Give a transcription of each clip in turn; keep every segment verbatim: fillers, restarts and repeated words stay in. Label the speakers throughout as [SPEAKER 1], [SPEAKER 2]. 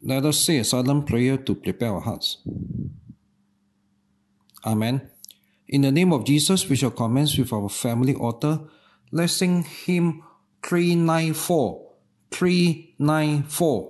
[SPEAKER 1] Let us say a silent prayer to prepare our hearts. Amen. In the name of Jesus, we shall commence with our family altar. Let's sing hymn three ninety-four. three ninety-four.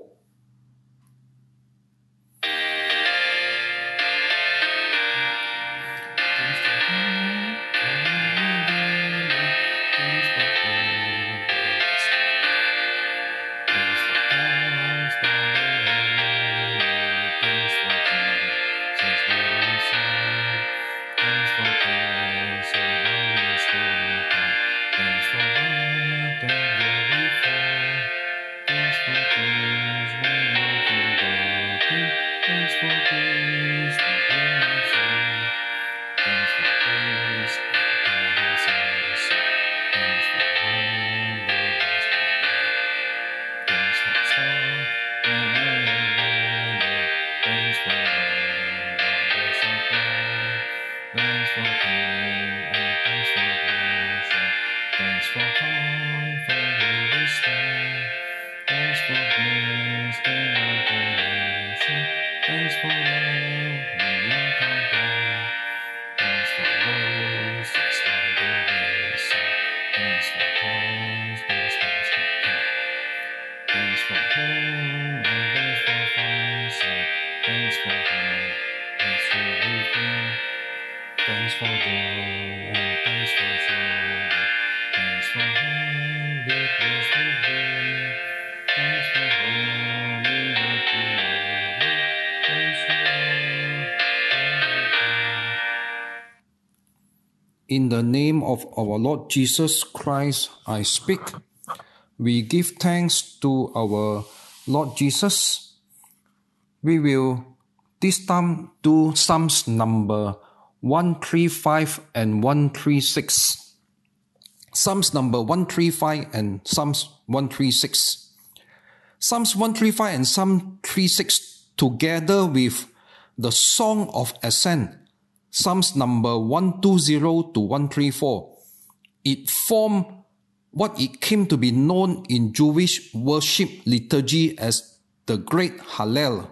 [SPEAKER 1] In the name of our Lord Jesus Christ, I speak. We give thanks to our Lord Jesus. We will this time do Psalms number one thirty-five and one thirty-six. Psalms number one thirty-five and Psalms one thirty-six. Psalms one thirty-five and Psalm thirty-six together with the Song of Ascent, Psalms number one twenty to one thirty-four. It formed what it came to be known in Jewish worship liturgy as the Great Hallel,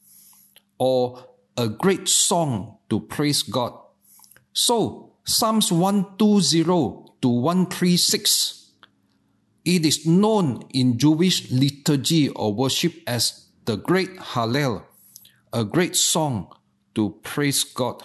[SPEAKER 1] or a great song to praise God. So, Psalms one twenty to one thirty-six, it is known in Jewish liturgy or worship as the Great Hallel, a great song to praise God.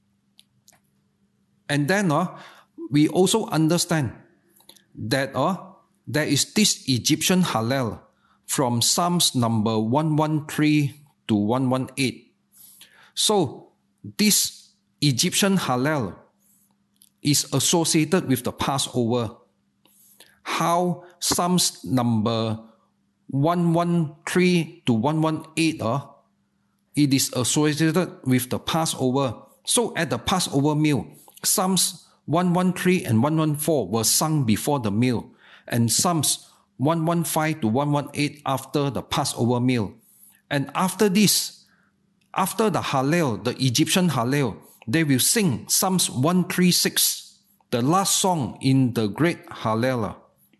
[SPEAKER 1] And then uh, we also understand that uh, there is this Egyptian Hallel from Psalms number one thirteen to one eighteen. So this Egyptian Hallel is associated with the Passover. How Psalms number one thirteen to one eighteen, uh, it is associated with the Passover. So at the Passover meal, Psalms one thirteen and one fourteen were sung before the meal, and Psalms one fifteen to one eighteen after the Passover meal. And after this, after the Hallel, the Egyptian Hallel, they will sing Psalms one thirty-six, the last song in the Great Hallel.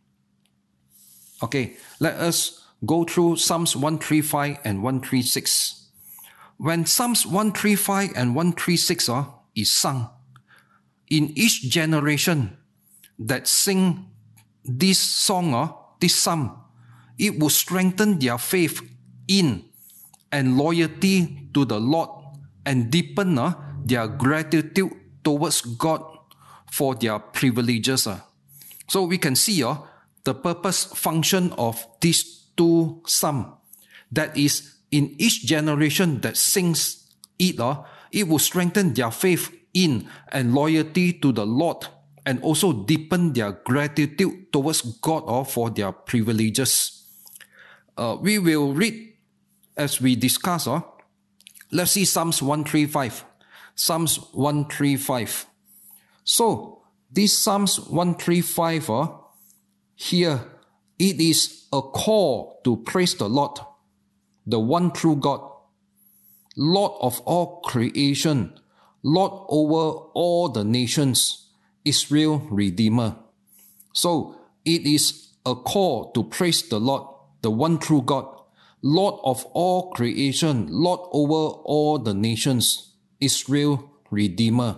[SPEAKER 1] Okay, let us go through Psalms one thirty-five and one thirty-six. When Psalms one thirty-five and one thirty-six uh, is sung, in each generation that sing this song, uh, this psalm, it will strengthen their faith in and loyalty to the Lord and deepen uh, their gratitude towards God for their privileges. Uh. So we can see uh, the purpose function of these two psalms. That is, in each generation that sings it, uh, it will strengthen their faith in and loyalty to the Lord, and also deepen their gratitude towards God or for their privileges. Uh, we will read as we discuss. Uh, let's see Psalms one thirty-five. Psalms one thirty-five. So, this Psalms one thirty-five, uh, here, it is a call to praise the Lord, the one true God, Lord of all creation, Lord over all the nations, Israel Redeemer. So, it is a call to praise the Lord, the one true God, Lord of all creation, Lord over all the nations, Israel, Redeemer.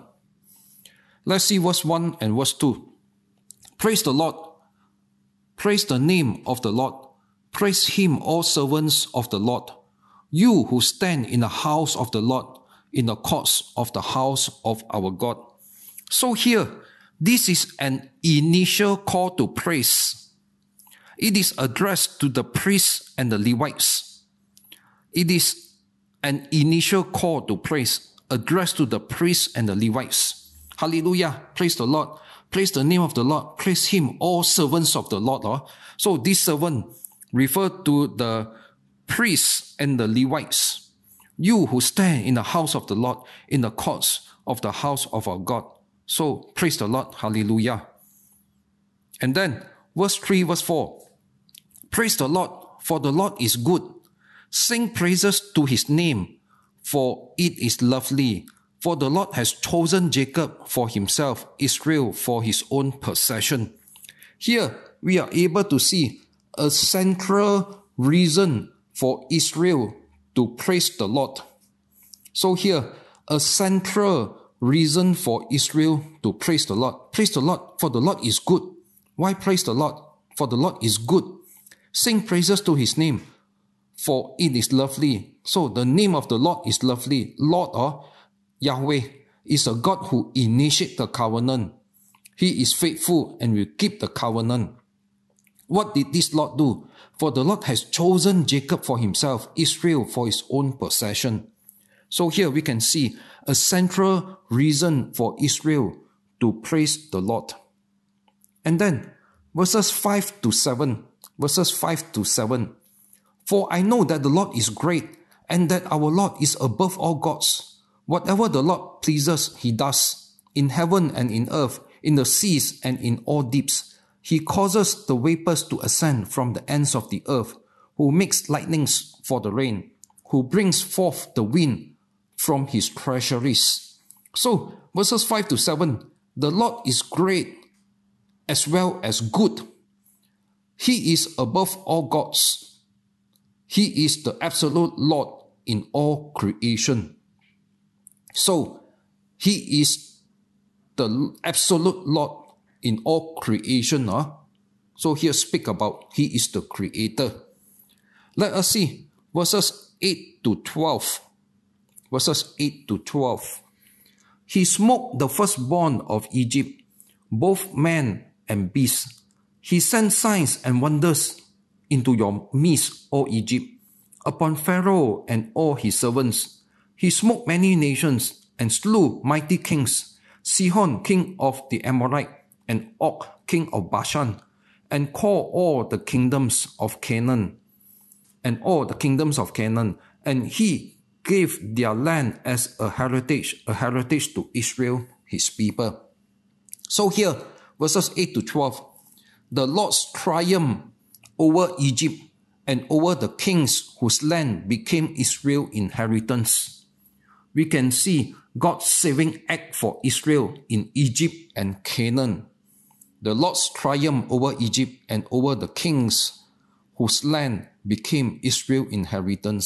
[SPEAKER 1] Let's see verse one and verse two. Praise the Lord. Praise the name of the Lord. Praise him, all servants of the Lord. You who stand in the house of the Lord, in the courts of the house of our God. So here, this is an initial call to praise. It is addressed to the priests and the Levites. It is an initial call to praise, addressed to the priests and the Levites. Hallelujah. Praise the Lord. Praise the name of the Lord. Praise him, all servants of the Lord. Oh. So this servant referred to the priests and the Levites. You who stand in the house of the Lord, in the courts of the house of our God. So praise the Lord. Hallelujah. And then verse three, verse four. Praise the Lord, for the Lord is good. Sing praises to his name, for it is lovely. For the Lord has chosen Jacob for himself, Israel for his own possession. Here we are able to see a central reason for Israel to praise the Lord. So here, a central reason for Israel to praise the Lord. Praise the Lord, for the Lord is good. Why praise the Lord? For the Lord is good. Sing praises to his name, for it is lovely. So the name of the Lord is lovely. Lord or Yahweh is a God who initiates the covenant. He is faithful and will keep the covenant. What did this Lord do? For the Lord has chosen Jacob for himself, Israel for his own possession. So here we can see a central reason for Israel to praise the Lord. And then verses five to seven. Verses five to seven. For I know that the Lord is great, and that our Lord is above all gods. Whatever the Lord pleases, he does, in heaven and in earth, in the seas and in all deeps. He causes the vapors to ascend from the ends of the earth, who makes lightnings for the rain, who brings forth the wind from his treasuries. So, verses five to seven, the Lord is great as well as good. He is above all gods. He is the absolute Lord in all creation. So, he is the absolute Lord in all creation. Huh? So here speak about he is the creator. Let us see verses eight to twelve. Verses eight to twelve. He smote the firstborn of Egypt, both man and beast. He sent signs and wonders into your midst, O Egypt, upon Pharaoh and all his servants. He smote many nations and slew mighty kings, Sihon, king of the Amorite, and Og, king of Bashan, and called all the kingdoms of Canaan, and all the kingdoms of Canaan, and he gave their land as a heritage, a heritage to Israel, his people. So here, verses eight to twelve, the Lord's triumph over Egypt and over the kings whose land became Israel's inheritance. We can see God's saving act for Israel in Egypt and Canaan. The Lord's triumph over Egypt and over the kings whose land became Israel's inheritance.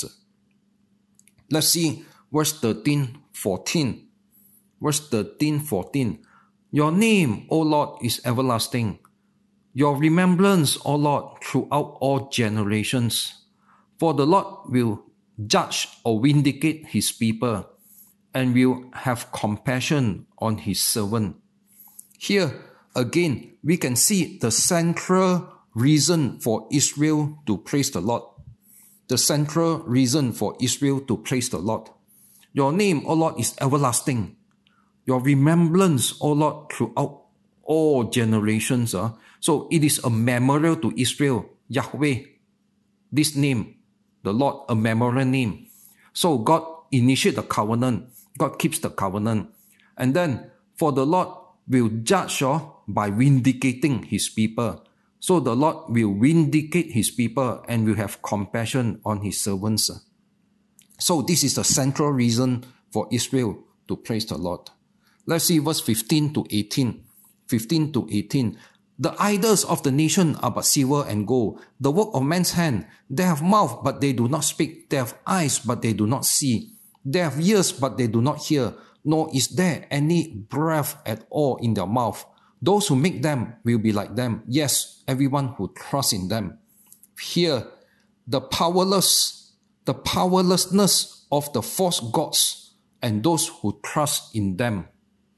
[SPEAKER 1] Let's see verse thirteen, fourteen. Verse thirteen, fourteen. Your name, O Lord, is everlasting. Your remembrance, O Lord, throughout all generations. For the Lord will judge or vindicate his people, and will have compassion on his servant. Here, again, we can see the central reason for Israel to praise the Lord. The central reason for Israel to praise the Lord. Your name, O Lord, is everlasting. Your remembrance, O Lord, throughout all generations. Uh. So it is a memorial to Israel, Yahweh. This name, the Lord, a memorial name. So God initiates the covenant. God keeps the covenant. And then, for the Lord will judge uh, by vindicating his people. So the Lord will vindicate his people and will have compassion on his servants. So this is the central reason for Israel to praise the Lord. Let's see verse fifteen to eighteen. fifteen to eighteen. The idols of the nation are but silver and gold, the work of man's hand. They have mouth, but they do not speak. They have eyes, but they do not see. They have ears, but they do not hear, nor is there any breath at all in their mouth. Those who make them will be like them. Yes, everyone who trusts in them. Here, the powerless, the powerlessness of the false gods and those who trust in them.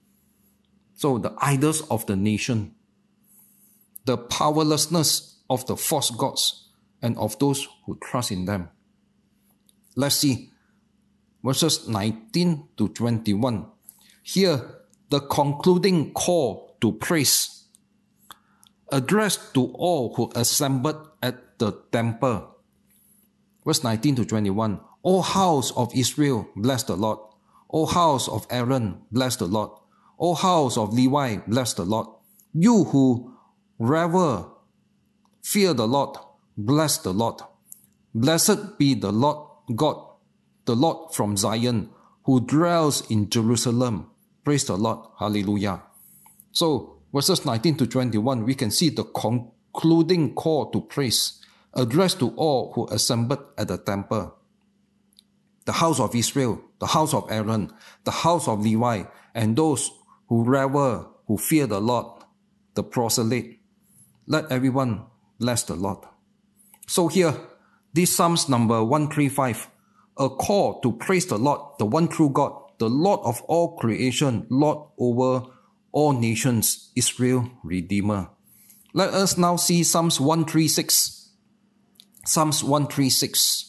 [SPEAKER 1] So the idols of the nation, the powerlessness of the false gods and of those who trust in them. Let's see verses nineteen to twenty-one. Here, the concluding call to praise, addressed to all who assembled at the temple. Verse nineteen to twenty-one. O house of Israel, bless the Lord. O house of Aaron, bless the Lord. O house of Levi, bless the Lord. You who revere, fear the Lord, bless the Lord. Blessed be the Lord God, the Lord from Zion, who dwells in Jerusalem. Praise the Lord. Hallelujah. So, verses nineteen to twenty-one, we can see the concluding call to praise, addressed to all who assembled at the temple. The house of Israel, the house of Aaron, the house of Levi, and those who revere, who fear the Lord, the proselyte. Let everyone bless the Lord. So here, this Psalms number one thirty-five, a call to praise the Lord, the one true God, the Lord of all creation, Lord over all nations, Israel, Redeemer. Let us now see Psalms one thirty-six. Psalms one thirty-six.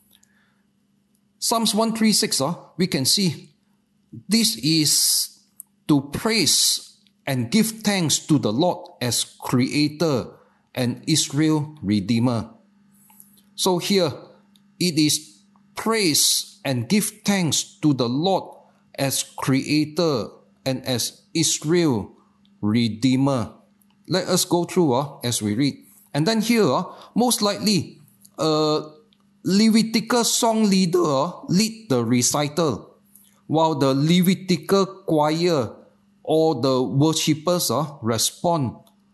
[SPEAKER 1] Psalms one thirty-six, uh, we can see this is to praise and give thanks to the Lord as Creator and Israel Redeemer. So here, it is praise and give thanks to the Lord as Creator and as Israel Redeemer. Let us go through uh, as we read. And then here, uh, most likely, a Levitical song leader uh, lead the recital, while the Levitical choir or the worshippers uh, respond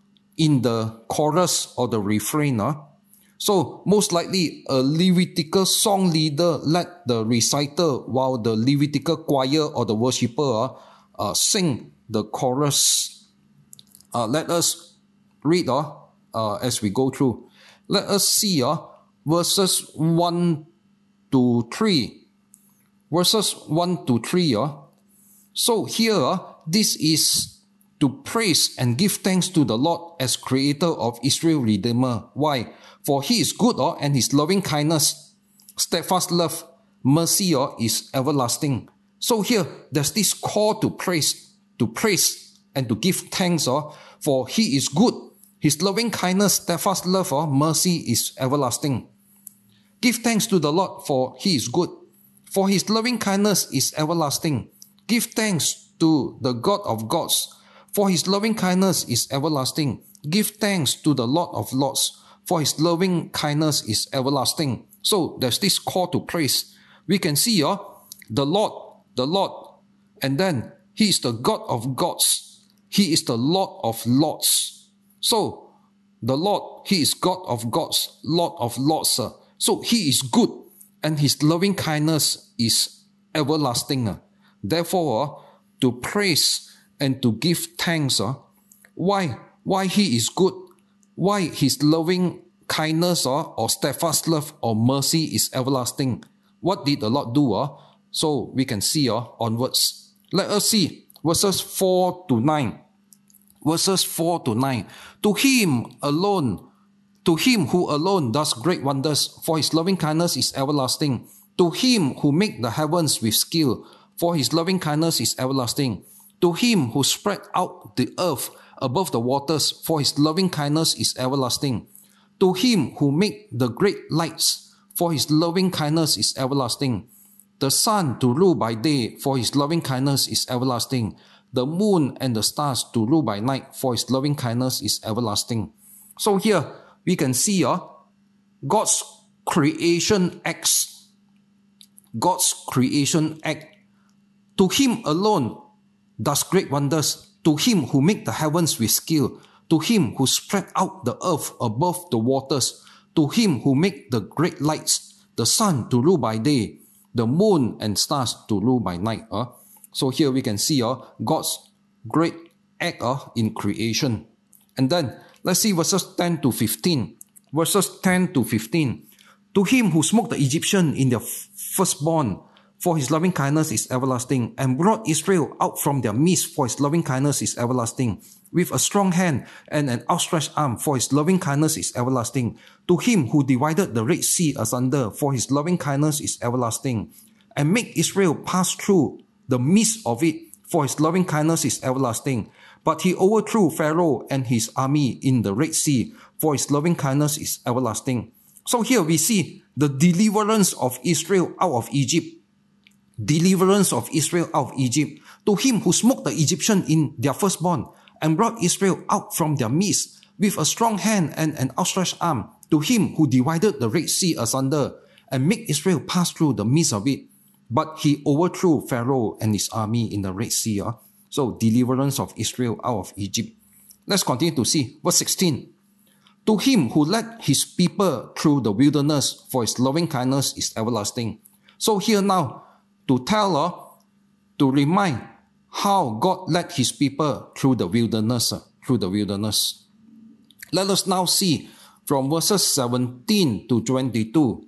[SPEAKER 1] in the chorus or the refrain. Uh. So most likely a Levitical song leader led the recital, while the Levitical choir or the worshipper uh, uh, sing the chorus. Uh, let us read uh, uh, as we go through. Let us see uh, verses one to three. Verses one to three. Uh. So here, uh, this is to praise and give thanks to the Lord as Creator of Israel Redeemer. Why? For He is good, uh, and His loving kindness, steadfast love, mercy uh, is everlasting. So here, there's this call to praise, to praise and to give thanks, uh, for He is good. His loving kindness, steadfast love, uh, mercy is everlasting. Give thanks to the Lord, for He is good. For His loving kindness is everlasting. Give thanks to the God of gods, for His loving kindness is everlasting. Give thanks to the Lord of lords, for His loving kindness is everlasting. So there's this call to praise. We can see uh, the Lord, the Lord, and then He is the God of gods. He is the Lord of lords. So the Lord, He is God of gods, Lord of lords. Uh. So He is good, and His loving kindness is everlasting. Uh. Therefore, uh, to praise and to give thanks. Uh, why? Why He is good? Why His loving kindness uh, or steadfast love or mercy is everlasting? What did the Lord do? Uh? So we can see uh, onwards. Let us see verses four to nine. Verses four to nine. To Him alone, to Him who alone does great wonders, for His loving kindness is everlasting. To Him who made the heavens with skill, for His loving kindness is everlasting. To Him who spread out the earth above the waters, for His loving kindness is everlasting. To Him who made the great lights, for His loving kindness is everlasting. The sun to rule by day, for His loving kindness is everlasting. The moon and the stars to rule by night, for His loving kindness is everlasting. So here we can see uh, God's creation acts. God's creation act. To Him alone does great wonders. To Him who made the heavens with skill, to him who spread out the earth above the waters, to him who made the great lights, the sun to rule by day, the moon and stars to rule by night. Uh. So here we can see uh, God's great act uh, in creation. And then let's see verses ten to fifteen. Verses ten to fifteen. To him who smote the Egyptian in their firstborn, for his loving kindness is everlasting, and brought Israel out from their midst, for his loving kindness is everlasting, with a strong hand and an outstretched arm, for his loving kindness is everlasting. To him who divided the Red Sea asunder, for his loving kindness is everlasting, and made Israel pass through the midst of it, for his loving kindness is everlasting. But he overthrew Pharaoh and his army in the Red Sea, for his loving kindness is everlasting. So here we see the deliverance of Israel out of Egypt. Deliverance of Israel out of Egypt. To him who smote the Egyptian in their firstborn, and brought Israel out from their midst, with a strong hand and an outstretched arm. To him who divided the Red Sea asunder, and made Israel pass through the midst of it. But he overthrew Pharaoh and his army in the Red Sea. Uh. So deliverance of Israel out of Egypt. Let's continue to see verse sixteen. To him who led his people through the wilderness, for his loving kindness is everlasting. So here now, to tell, uh, to remind how God led his people through the wilderness, uh, through the wilderness. Let us now see from verses seventeen to twenty-two.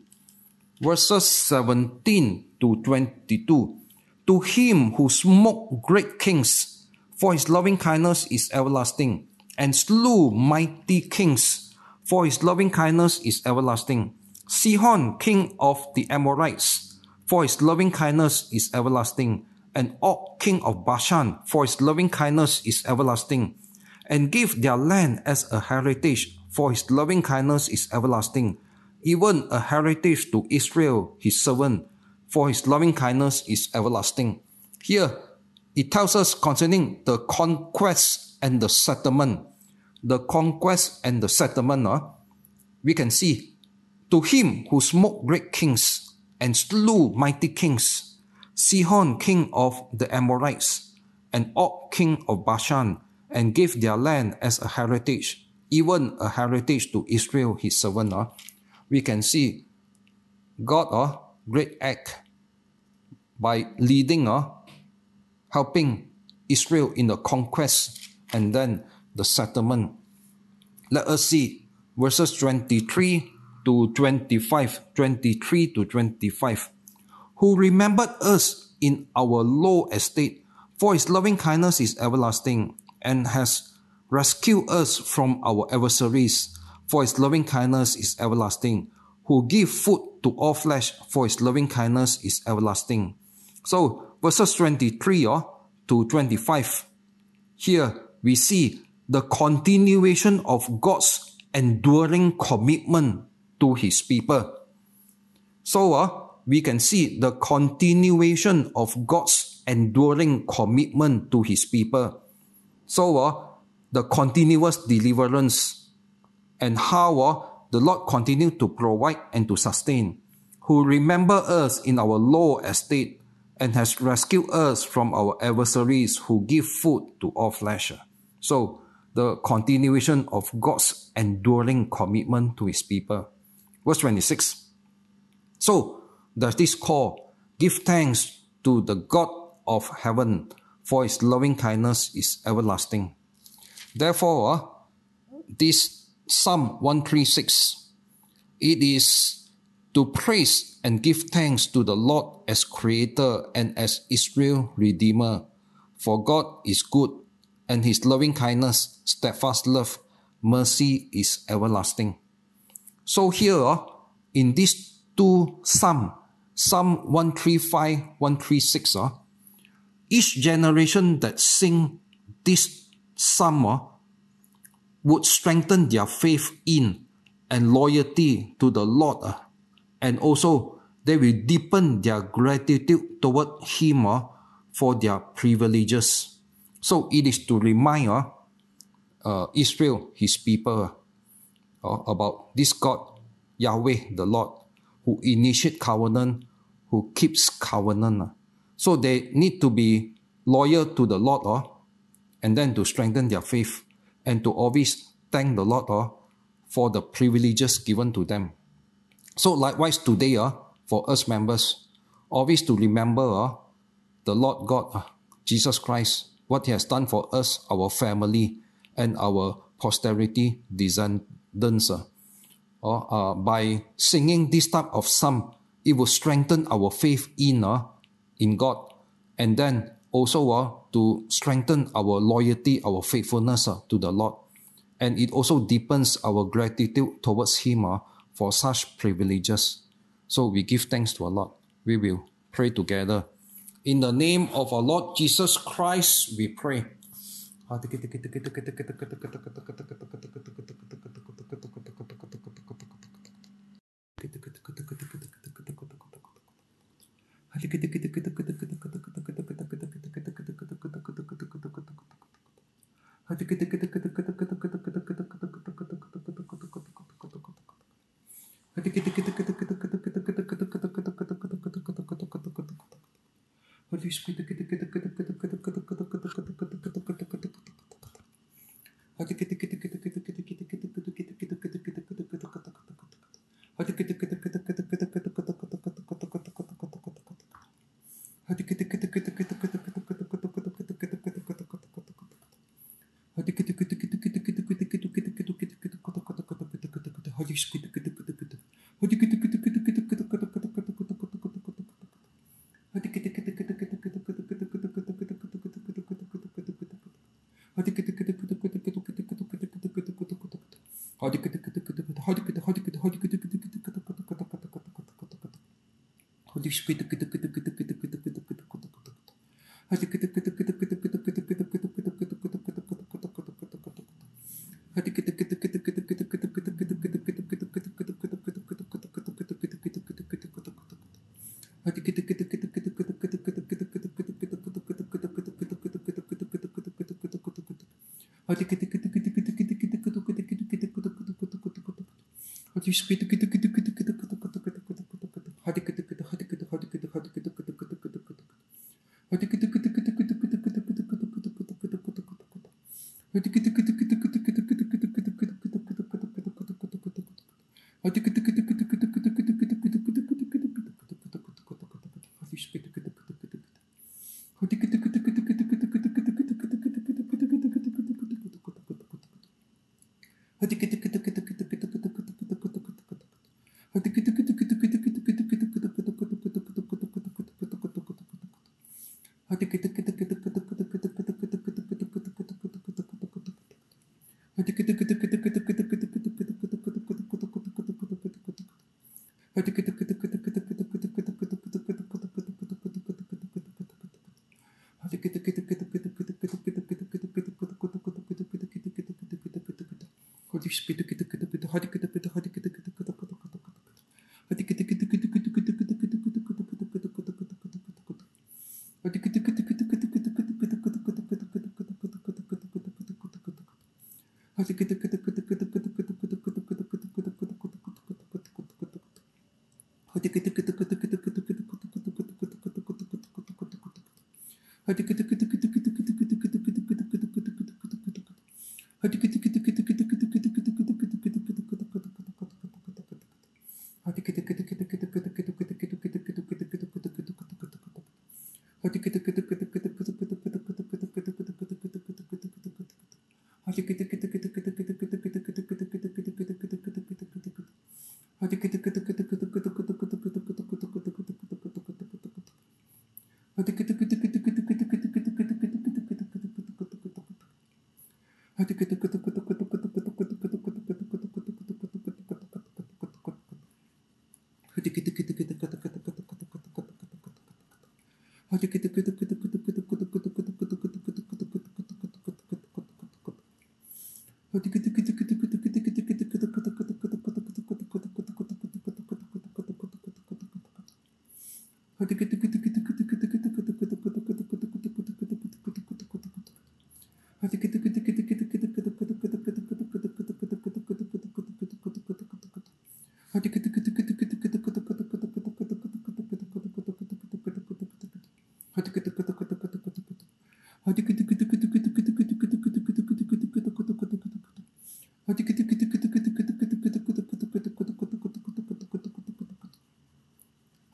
[SPEAKER 1] Verses seventeen to twenty-two. To him who smote great kings, for his loving kindness is everlasting, and slew mighty kings, for his loving kindness is everlasting. Sihon, king of the Amorites, for his loving kindness is everlasting, and Og, king of Bashan, for his loving kindness is everlasting, and give their land as a heritage, for his loving kindness is everlasting, even a heritage to Israel, his servant, for his loving kindness is everlasting. Here, it tells us concerning the conquest and the settlement. The conquest and the settlement, uh, we can see, to him who smote great kings and slew mighty kings, Sihon, king of the Amorites, and Og, king of Bashan, and gave their land as a heritage, even a heritage to Israel, his servant. Uh, we can see God, uh, great act by leading, uh, helping Israel in the conquest and then the settlement. Let us see verses twenty-three to twenty-five, twenty-three to twenty-five. Who remembered us in our low estate, for his loving kindness is everlasting, and has rescued us from our adversaries, for his loving kindness is everlasting. Who give food to all flesh, for his loving kindness is everlasting. So verses twenty-three uh, to twenty-five. Here we see the continuation of God's enduring commitment to his people. So uh, we can see the continuation of God's enduring commitment to his people. So uh, the continuous deliverance, and how uh, the Lord continued to provide and to sustain. Who remember us in our low estate, and has rescued us from our adversaries, who give food to all flesh. So the continuation of God's enduring commitment to his people. Verse twenty-six. So there's this call, give thanks to the God of heaven, for his loving kindness is everlasting. Therefore, uh, this Psalm one thirty-six, it is to praise and give thanks to the Lord as Creator and as Israel Redeemer. For God is good, and his loving kindness, steadfast love, mercy is everlasting. So here, uh, in these two Psalm, Psalm one thirty-five, one thirty-six, uh, each generation that sing this Psalm uh, would strengthen their faith in and loyalty to the Lord, uh, and also they will deepen their gratitude toward him uh, for their privileges. So it is to remind uh, uh, Israel, his people, uh, about this God, Yahweh, the Lord, who initiates covenant, who keeps covenant. Uh. So they need to be loyal to the Lord, uh, and then to strengthen their faith. and to always thank the Lord uh, for the privileges given to them. So likewise today, uh, for us members, always to remember uh, the Lord God, uh, Jesus Christ, what He has done for us, our family, and our posterity descendants. Uh, uh, uh, by singing this type of psalm, it will strengthen our faith in, uh, in God, and then also uh, to strengthen our loyalty, our faithfulness uh, to the Lord. And it also deepens our gratitude towards Him uh, for such privileges. So we give thanks to our Lord. We will pray together. In the name of our Lord Jesus Christ, we pray. Holy Spirit,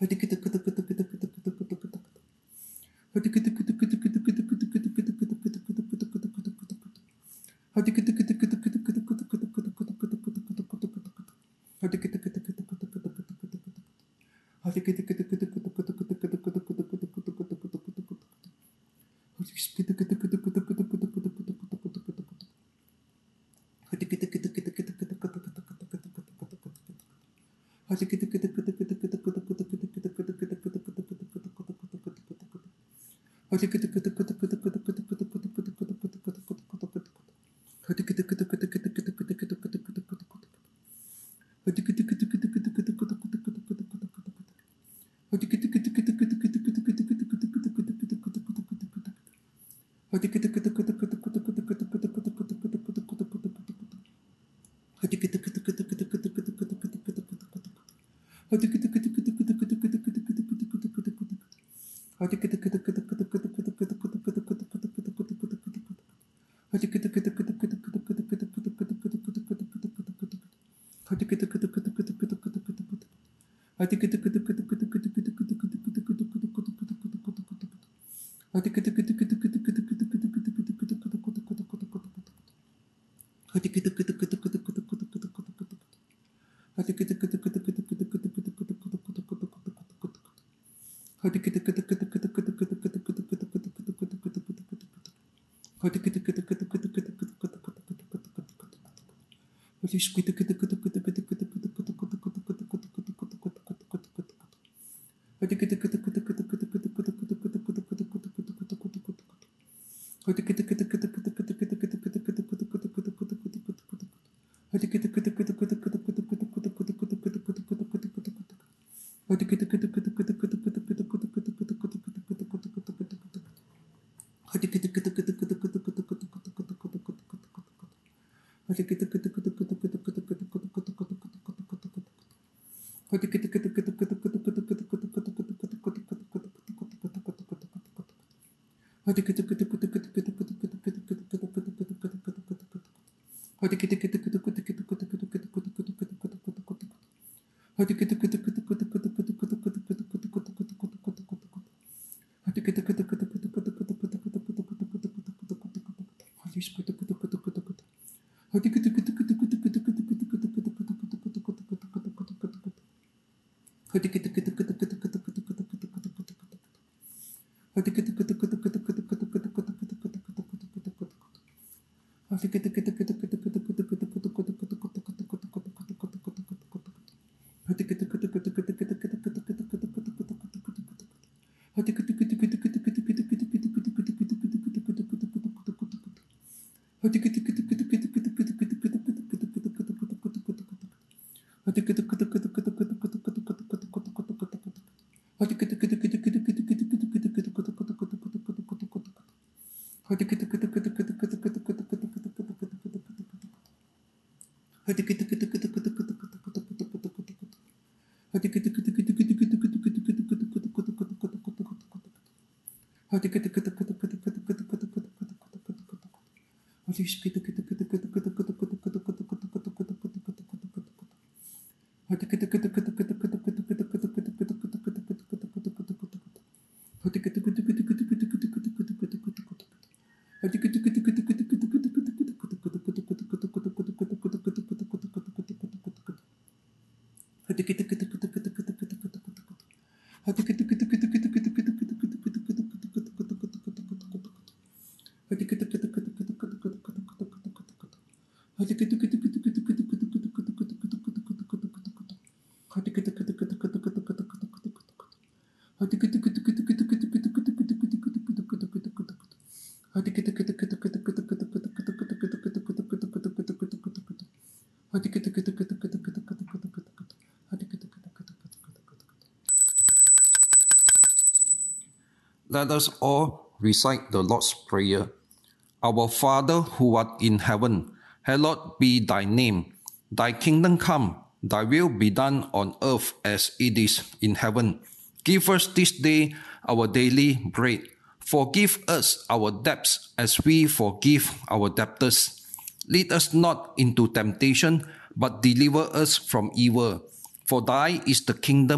[SPEAKER 1] Let us all recite the Lord's Prayer. Our Father who art in heaven, hallowed be thy name. Thy kingdom come, thy will be done on earth as it is in heaven. Give us this day our daily bread. Forgive us our debts as we forgive our debtors. Lead us not into temptation, but deliver us from evil. For thy is the kingdom,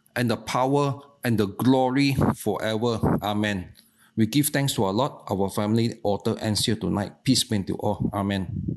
[SPEAKER 1] and the power and the glory forever. Amen. We give thanks to our Lord, our family, author, and here tonight. Peace be to all. Amen.